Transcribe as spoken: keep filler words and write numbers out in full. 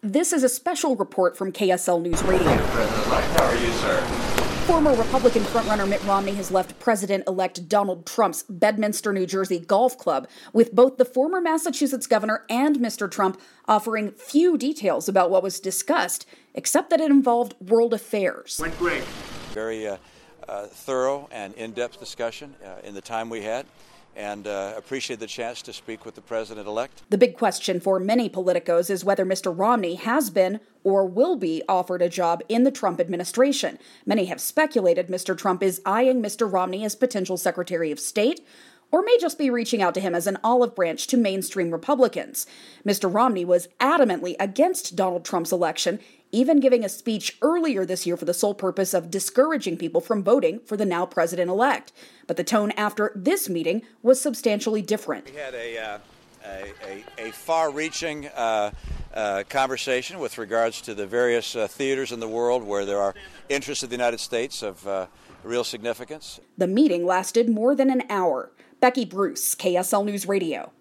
This is a special report from K S L News Radio. President-elect, how are you, sir? Former Republican frontrunner Mitt Romney has left President-elect Donald Trump's Bedminster, New Jersey golf club, with both the former Massachusetts governor and Mister Trump offering few details about what was discussed, except that it involved world affairs. Went great. Very uh, uh, thorough and in-depth discussion uh, in the time we had, and uh, appreciate the chance to speak with the president-elect. The big question for many politicos is whether Mister Romney has been or will be offered a job in the Trump administration. Many have speculated Mister Trump is eyeing Mister Romney as potential Secretary of State, or may just be reaching out to him as an olive branch to mainstream Republicans. Mister Romney was adamantly against Donald Trump's election, even giving a speech earlier this year for the sole purpose of discouraging people from voting for the now president-elect. But the tone after this meeting was substantially different. We had a, uh, a, a, a far-reaching uh, uh, conversation with regards to the various uh, theaters in the world where there are interests of the United States of uh, real significance. The meeting lasted more than an hour. Becky Bruce, K S L News Radio.